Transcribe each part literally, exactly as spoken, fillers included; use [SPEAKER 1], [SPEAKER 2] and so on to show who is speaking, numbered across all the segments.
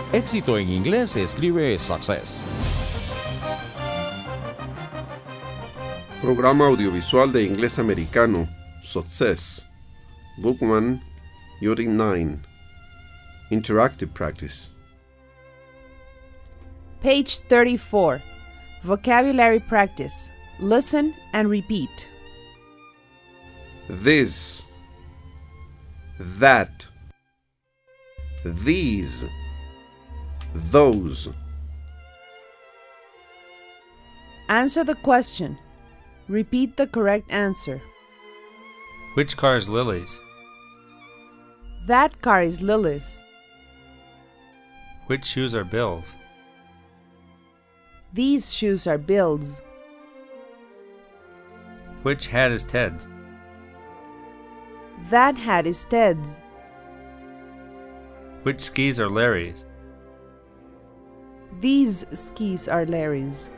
[SPEAKER 1] Éxito en inglés se escribe success.
[SPEAKER 2] Programa audiovisual de inglés americano, Success. Book one, Unit nine. Interactive practice.
[SPEAKER 3] Page thirty-four. Vocabulary practice. Listen and repeat.
[SPEAKER 2] This, that, these, those.
[SPEAKER 3] Answer the question. Repeat the correct answer.
[SPEAKER 4] Which car is Lily's?
[SPEAKER 3] That car is Lily's.
[SPEAKER 4] Which shoes are Bill's?
[SPEAKER 3] These shoes are Bill's.
[SPEAKER 4] Which hat is Ted's?
[SPEAKER 3] That hat is Ted's.
[SPEAKER 4] Which skis are Larry's?
[SPEAKER 3] These skis are Larry's.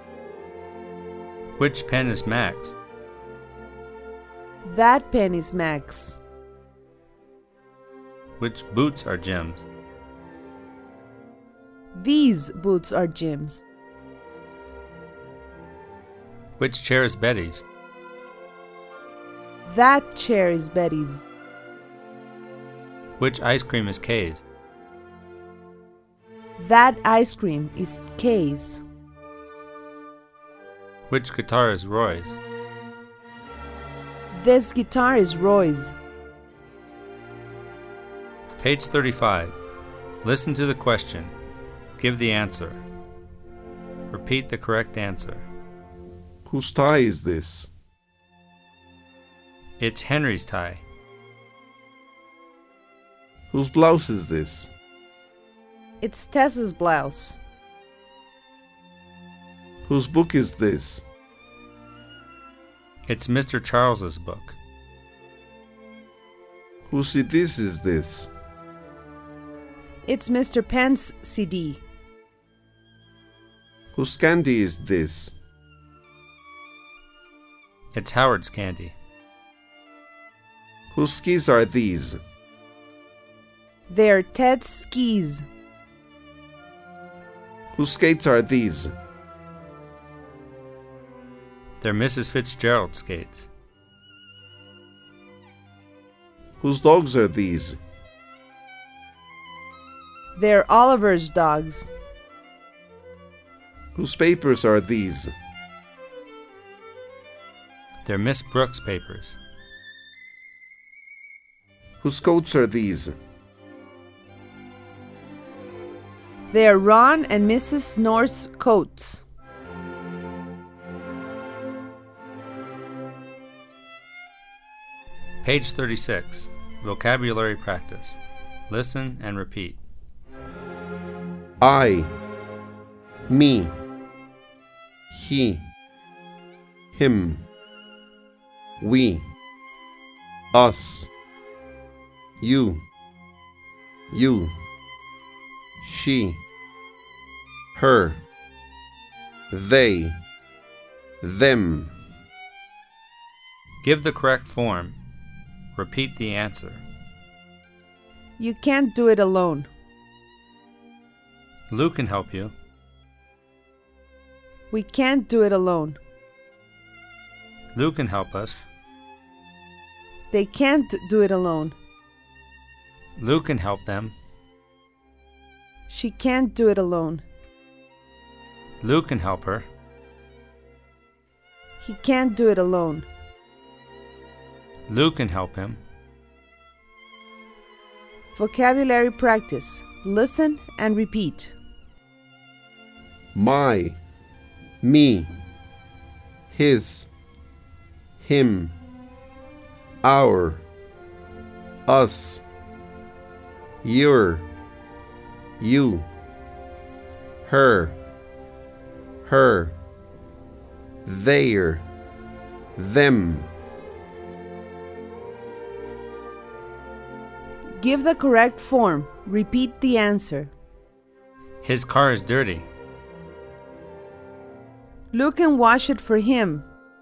[SPEAKER 4] Which pen is Mac's?
[SPEAKER 3] That pen is Mac's.
[SPEAKER 4] Which boots are Jim's?
[SPEAKER 3] These boots are Jim's.
[SPEAKER 4] Which chair is Betty's?
[SPEAKER 3] That chair is Betty's.
[SPEAKER 4] Which ice cream is Kay's?
[SPEAKER 3] That ice cream is Kay's.
[SPEAKER 4] Which guitar is Roy's?
[SPEAKER 3] This guitar is Roy's.
[SPEAKER 4] Page thirty-five. Listen to the question. Give the answer. Repeat the correct answer.
[SPEAKER 2] Whose tie is this?
[SPEAKER 4] It's Henry's tie.
[SPEAKER 2] Whose blouse is this?
[SPEAKER 3] It's Tessa's blouse.
[SPEAKER 2] Whose book is this?
[SPEAKER 4] It's Mister Charles's book.
[SPEAKER 2] Whose C D is this?
[SPEAKER 3] It's Mister Penn's C D.
[SPEAKER 2] Whose candy is this?
[SPEAKER 4] It's Howard's candy.
[SPEAKER 2] Whose skis are these?
[SPEAKER 3] They're Ted's skis.
[SPEAKER 2] Whose skates are these?
[SPEAKER 4] They're Missus Fitzgerald's skates.
[SPEAKER 2] Whose dogs are these?
[SPEAKER 3] They're Oliver's dogs.
[SPEAKER 2] Whose papers are these?
[SPEAKER 4] They're Miss Brooks' papers.
[SPEAKER 2] Whose coats are these?
[SPEAKER 3] They're Ron and Missus North's coats.
[SPEAKER 4] Page thirty-six. Vocabulary practice. Listen and repeat.
[SPEAKER 2] I, me, he, him, we, us, you, you, she, her, they, them.
[SPEAKER 4] Give the correct form. Repeat the answer.
[SPEAKER 3] You can't do it alone.
[SPEAKER 4] Lou can help you.
[SPEAKER 3] We can't do it alone.
[SPEAKER 4] Lou can help us.
[SPEAKER 3] They can't do it alone.
[SPEAKER 4] Lou can help them.
[SPEAKER 3] She can't do it alone.
[SPEAKER 4] Lou can help her.
[SPEAKER 3] He can't do it alone.
[SPEAKER 4] Lou can help him.
[SPEAKER 3] Vocabulary practice. Listen and repeat.
[SPEAKER 2] My, me, his, him, our, us, your, you, her, her, their, them.
[SPEAKER 3] Give the correct form. Repeat the answer.
[SPEAKER 4] His car is dirty.
[SPEAKER 3] Lou can wash it for him.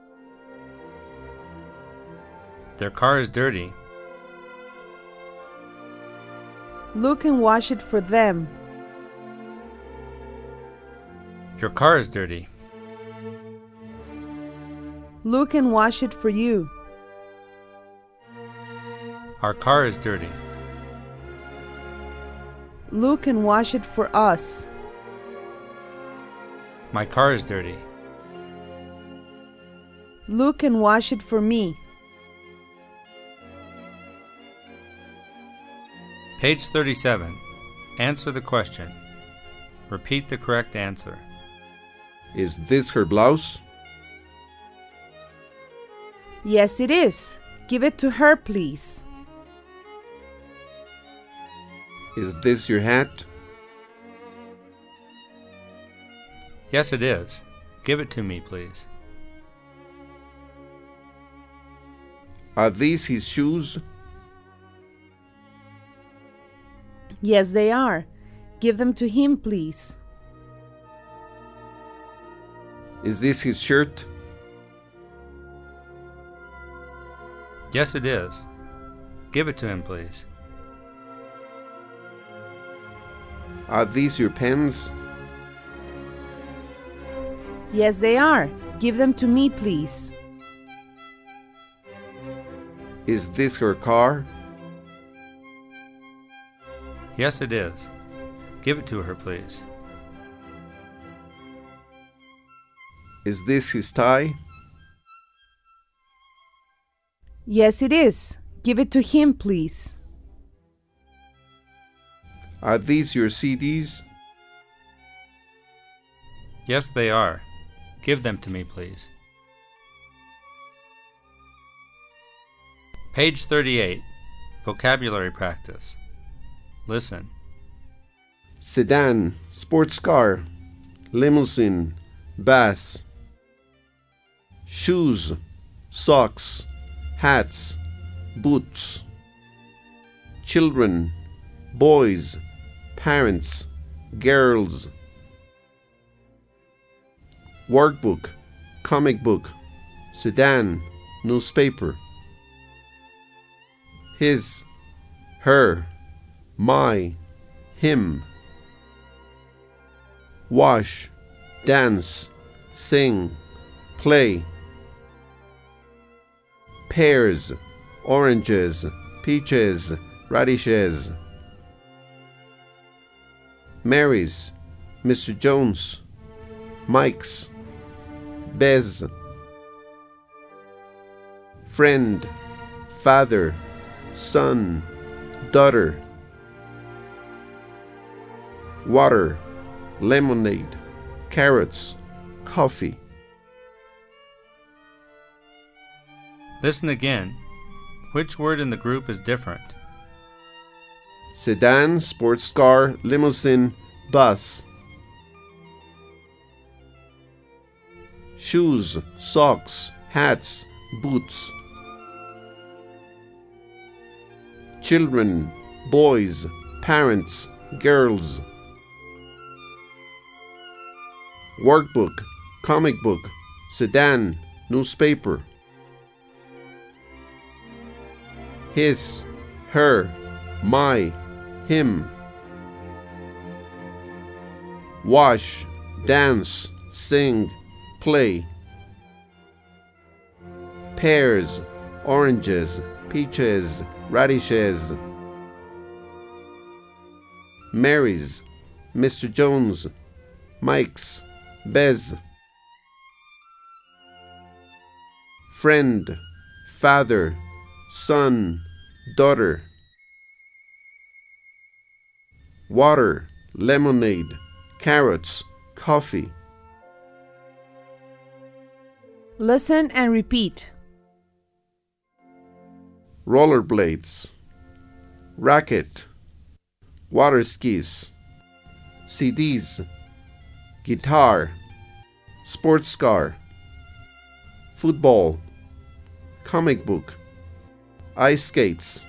[SPEAKER 4] Their car is dirty.
[SPEAKER 3] Lou can wash it for them.
[SPEAKER 4] Your car is dirty.
[SPEAKER 3] Luke can wash it for you.
[SPEAKER 4] Our car is dirty.
[SPEAKER 3] Luke can wash it for us.
[SPEAKER 4] My car is dirty.
[SPEAKER 3] Luke can wash it for me.
[SPEAKER 4] Page thirty-seven. Answer the question. Repeat the correct answer.
[SPEAKER 2] Is this her blouse?
[SPEAKER 3] Yes, it is. Give it to her, please.
[SPEAKER 2] Is this your hat?
[SPEAKER 4] Yes, it is. Give it to me, please.
[SPEAKER 2] Are these his shoes?
[SPEAKER 3] Yes, they are. Give them to him, please.
[SPEAKER 2] Is this his shirt?
[SPEAKER 4] Yes, it is. Give it to him, please.
[SPEAKER 2] Are these your pens?
[SPEAKER 3] Yes, they are. Give them to me, please.
[SPEAKER 2] Is this her car?
[SPEAKER 4] Yes, it is. Give it to her, please.
[SPEAKER 2] Is this his tie?
[SPEAKER 3] Yes, it is. Give it to him, please.
[SPEAKER 2] Are these your C Ds?
[SPEAKER 4] Yes, they are. Give them to me, please. Page thirty-eight. Vocabulary practice. Listen.
[SPEAKER 2] Sedan, sports car, limousine, bus. Shoes, socks, hats, boots. Children, boys, parents, girls. Workbook, comic book, sedan, newspaper. His, her, my, him. Wash, dance, sing, play. Pears, oranges, peaches, radishes. Mary's, Mister Jones, Mike's, Bez. Friend, father, son, daughter. Water, lemonade, carrots, coffee.
[SPEAKER 4] Listen again. Which word in the group is different?
[SPEAKER 2] Sedan, sports car, limousine, bus. Shoes, socks, hats, boots. Children, boys, parents, girls. Workbook, comic book, sedan, newspaper. His, her, my, him. Wash, dance, sing, play. Pears, oranges, peaches, radishes. Mary's, Mister Jones, Mike's, Bez. Friend, father, son, daughter. Water, lemonade, carrots, coffee.
[SPEAKER 3] Listen and repeat.
[SPEAKER 2] Rollerblades, racket, water skis, C Ds, guitar, sports car, football, comic book, ice skates,